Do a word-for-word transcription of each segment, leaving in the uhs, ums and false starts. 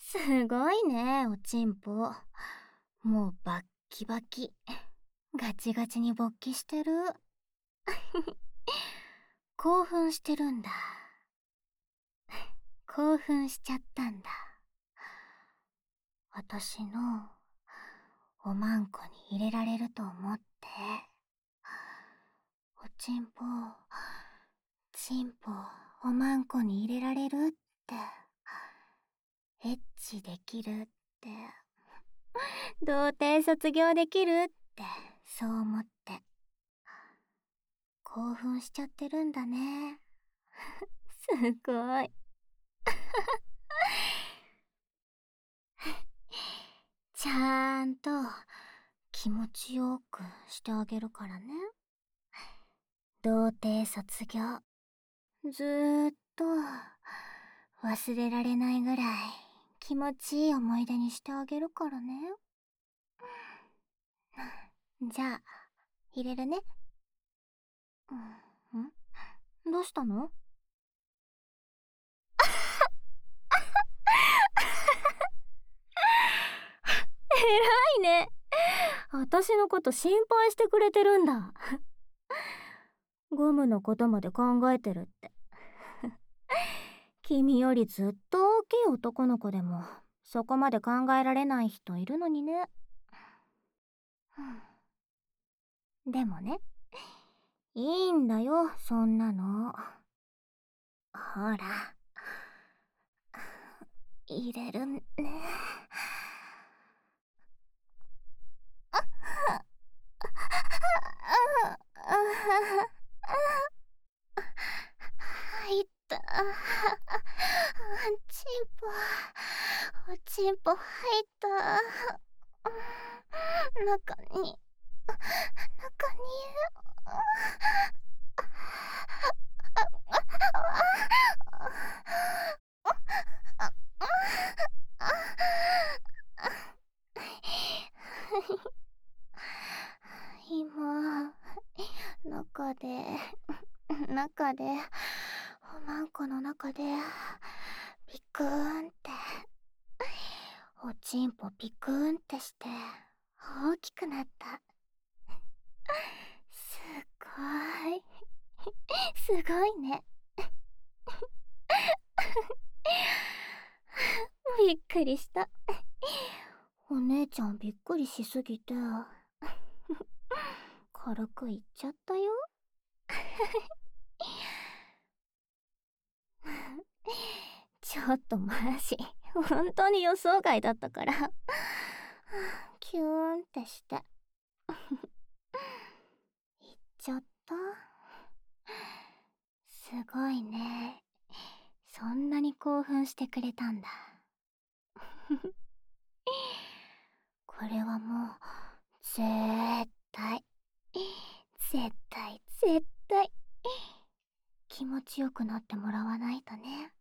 すごいね、おちんぽ。もうバッキバキ。ガチガチに勃起してる。興奮してるんだ。興奮しちゃったんだ。私のおまんこに入れられると思って。おちんぽ、ちんぽ、おまんこに入れられるって。エッチできるって。童貞卒業できるって、そう思って。興奮しちゃってるんだね。すごい。ちゃんと気持ちよくしてあげるからね。童貞卒業、ずーっと忘れられないぐらい気持ちいい思い出にしてあげるからね。じゃあ入れるね。んんどうしたの？偉いね。私のこと心配してくれてるんだ。ゴムのことまで考えてるって。君よりずっと大きい男の子でもそこまで考えられない人いるのにね。でもね、いいんだよ、そんなの。ほら、入れるね。入った。チンポ、おちんぽ入った。中に、中に。今、中で、中で、おまんこの中で、ピクーンって、おちんぽピクーンってして、大きくなった。すごい。すごいね。びっくりした。お姉ちゃんびっくりしすぎて、軽く言っちゃったよ。ちょっとマジ、本当に予想外だったから。キューンってして。言っちゃった。すごいね。そんなに興奮してくれたんだ。これはもう、絶対、絶対、絶対、気持ちよくなってもらわないとね。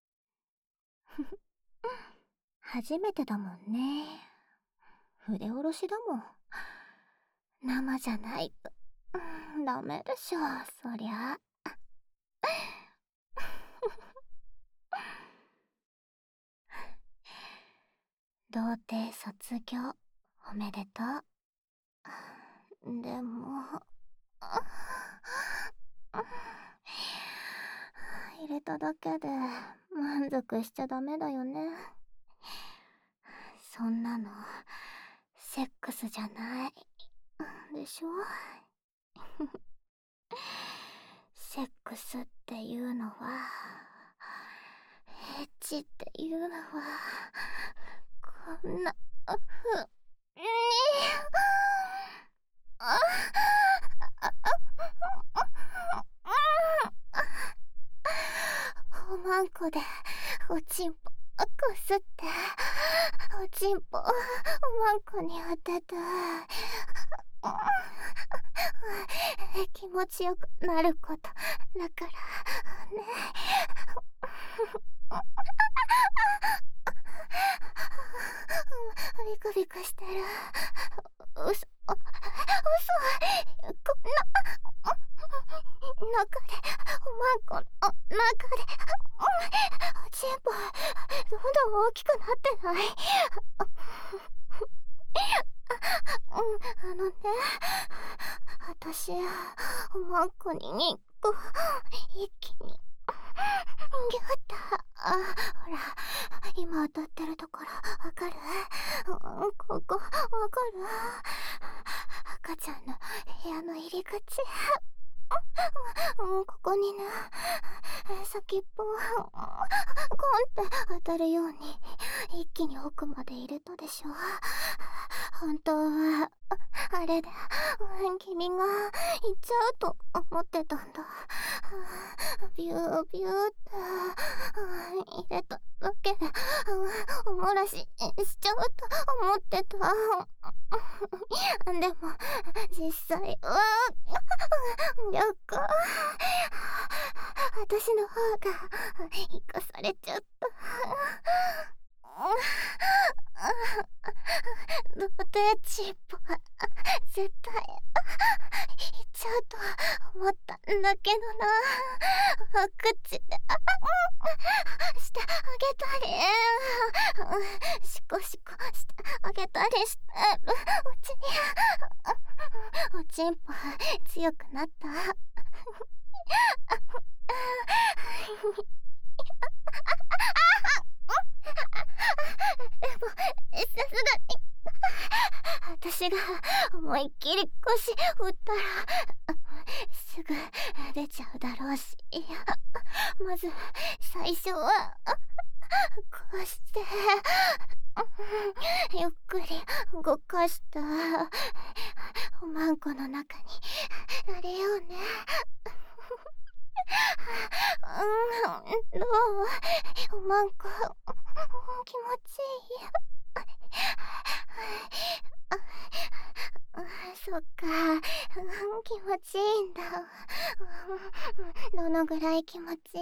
初めてだもんね。筆下ろしだもん。生じゃないと、ダメでしょ、そりゃ。童貞卒業おめでとう。でも入れただけで満足しちゃダメだよね。そんなのセックスじゃないでしょ。セックスっていうのは、エッチっていうのは、こんなふにあおまんこでおちんぽこすって、おちんぽおまんこに当てて、気持ちよくなることだからね。ビクビクしてる。うそ、うそ、こんな中でおまんこの中でチンポ、どんどん大きくなってない？うん、あのね、私、おまんこににこ、一気に、ギュッと、あ、ほら、今当たってるところ、わかる？うん、ここ、わかる？赤ちゃんの部屋の入り口。うん、ここにね、先っぽをコンって当たるように一気に奥まで入れたでしょ。本当はあれで君が行っちゃうと思ってたんだ。ビュービューって入れただけでおもらししちゃうと思ってた。でも実際は逆。私の方が生かされちゃった。童貞チンポは絶対行っちゃうと思ったんだけどな。口でしてあげたり、シコシコしてあげたりしてるうちにおちんぽ強くなった。でもさすがに私が思いっきり腰振ったらすぐ出ちゃうだろうし、まず最初はこうしてゆっくり動かしたおまんこの中になれようね。うん、どう？おまんこ気持ちいい？そっか、気持ちいいんだ。どのぐらい気持ちいい？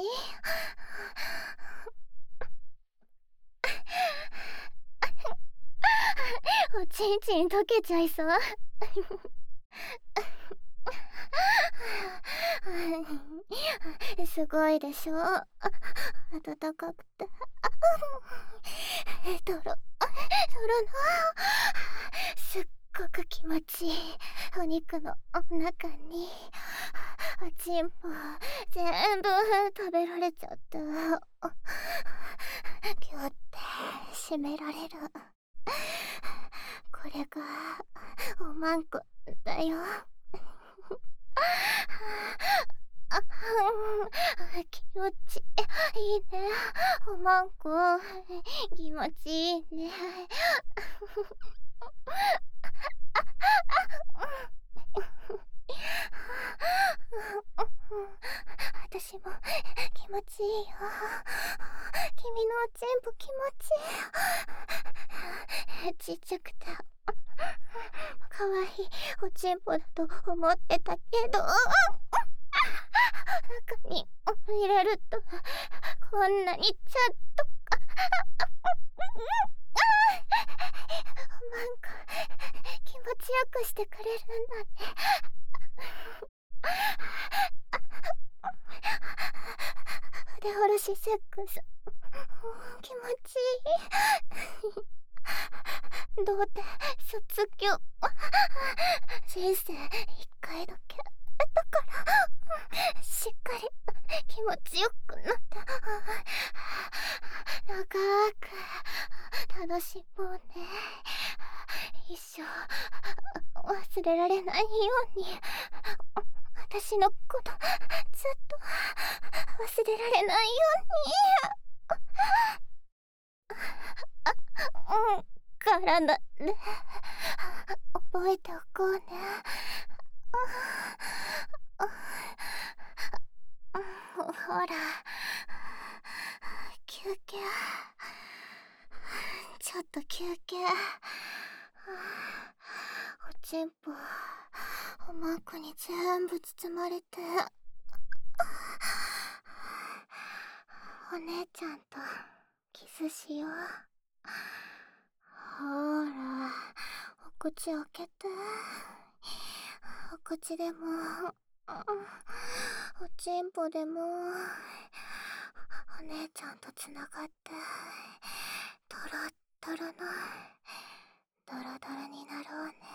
おちんちん溶けちゃいそう。すごいでしょ、暖かくてとろとろのすっごく気持ちいいお肉の中におちんぽ全部食べられちゃった。ギュッて締められる。これがおまんこだよ。気持ちいいね。おまんこ気持ちいいね。私も気持ちいいよ。君のおちんぽ気持ちいい。ちっちゃくてかわいいおちんぽだと思ってたけど、中に入れるとこんなにちゃんとおまんこ気持ちよくしてくれるんだね。腕下ろしセックス気持ちいい。童貞卒業人生一回だけだからしっかり気持ちよくなって長く楽しもうね。一生忘れられないように私のことずっと忘れられないように、うん、体で覚えておこうね。ほら、休憩、ちょっと休憩。おちんぽおまんこに全部包まれて、お姉ちゃんとキスしよう。ほら、お口開けて。お口でもおちんぽでもお姉ちゃんとつながってドロッドロのドロドロになろうね。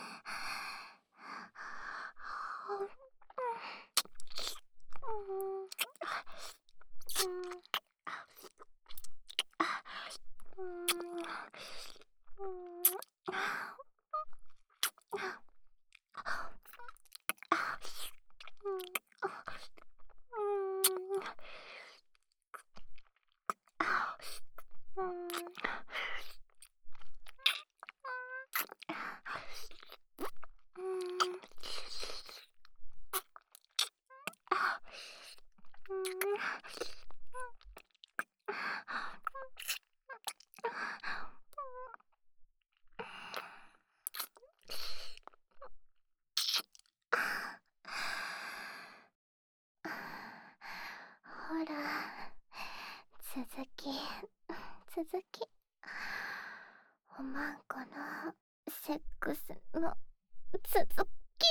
ほら、続き続き、おまんこのセックスの続き。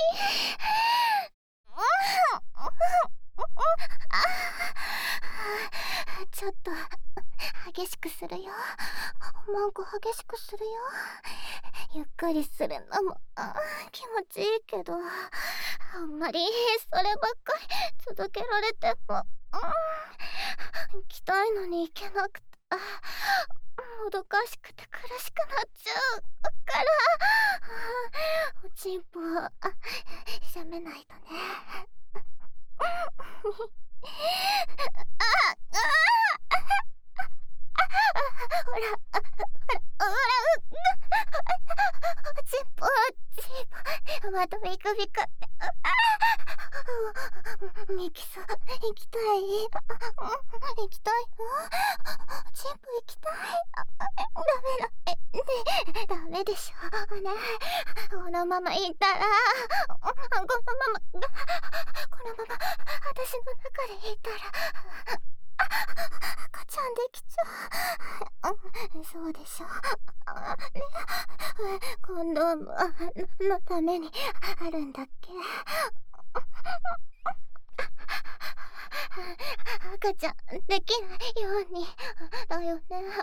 ちょっと激しくするよ。おまんこ激しくするよ。ゆっくりするのも気持ちいいけど、あんまりそればっかり続けられても、うん、行きたいのに行けなくて、もどかしくて苦しくなっちゃうから、おちんぽをしゃめないとね。ほら、ほら、ほら、おちんぽ、おちんぽ、またビクビクって。ミキさん、行きたい？行きたいの？チンポ行きたい？ダメだ。え、ね、ダメでしょ。ね、このまま行ったら、このまま、このまま、私の中で行ったら、赤ちゃんできちゃう。そうでしょ。ね、コンドームのためにあるんだっけ？赤ちゃんできないようにだよね。で、でも、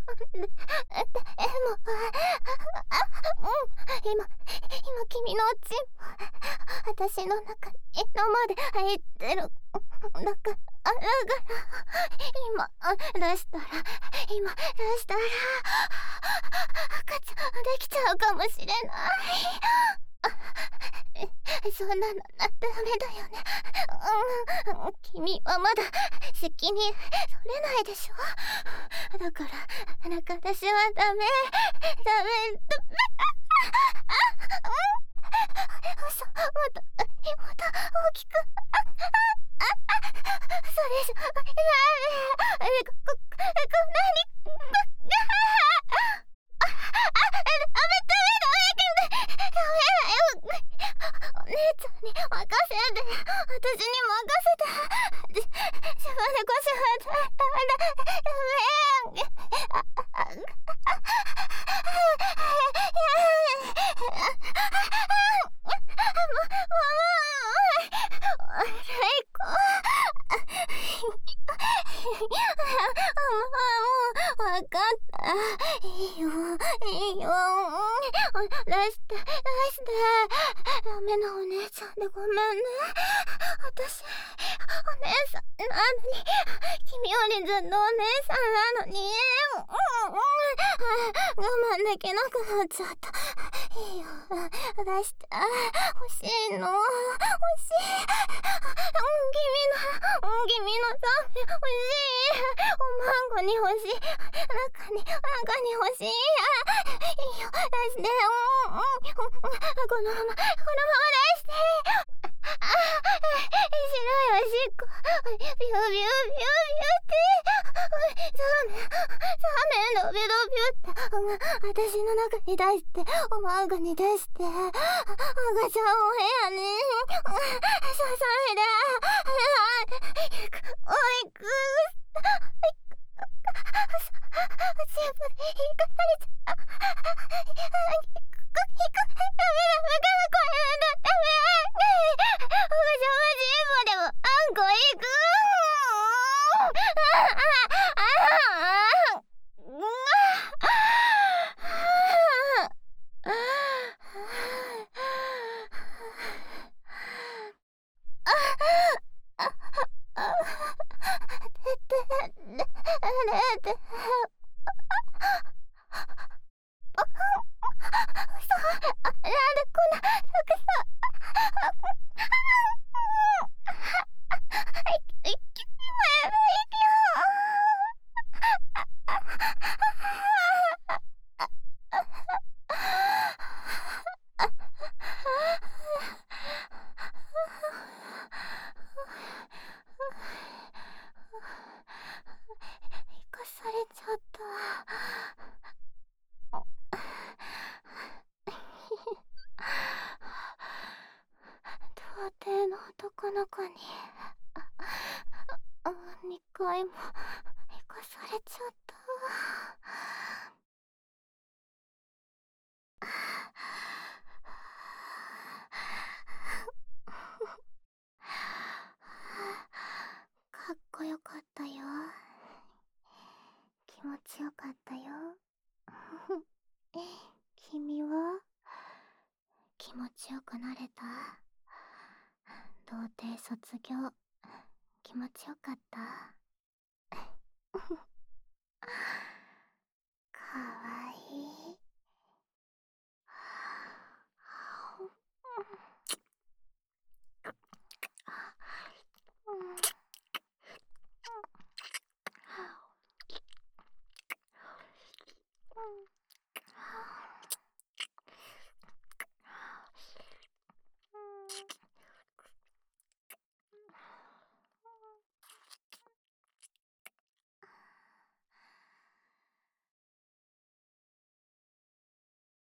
今、今君のおちんぽ、私の中に今まで入ってる。だから、だから今出したら、今出したら、赤ちゃんできちゃうかもしれない。そんなのダメだよね。うん、君はまだ責任取れないでしょ。だから、だから私はダメ、ダメ、ダメ。嘘、もっと、もっと大きく。そうでしょ。ダメ。こ、こ、こ、何？あ、ダメ、ダメ、ダメ、ダメだよ。お姉ちゃんに任せて、私に任せて、自分でこしはダメだ、ダメ。あ、あ、わかった。いいよ、いいよ。出して、出して。ダメなお姉ちゃんでごめんね。私、お姉さんなのに、君よりずっとお姉さんなのに、我慢できなくなっちゃった。いいよ、出して。欲しいの、欲しい。君の、君のため欲しい。おまんこに欲しい。中に、中に欲しい。いいよ、出して。このまま、このまま出して。あ、白いおしっこ。ビュービュービュービューって。サメ、サメのビュービューって。私の中に出して、おまんこに出して。赤ちゃんお部屋に。ささめだ。おいく。おちんぽで引っかかれちゃう。引っかかれちゃう。ダメだ、バカな声なんだ。ダメ。赤ちゃんはちんぽでもあんこ行く。 生かされちゃった。童貞の男の子ににかいも生かされちゃった。かっこよかったよ。気持ちよかったよ。君は気持ちよくなれた？童貞卒業気持ちよかった？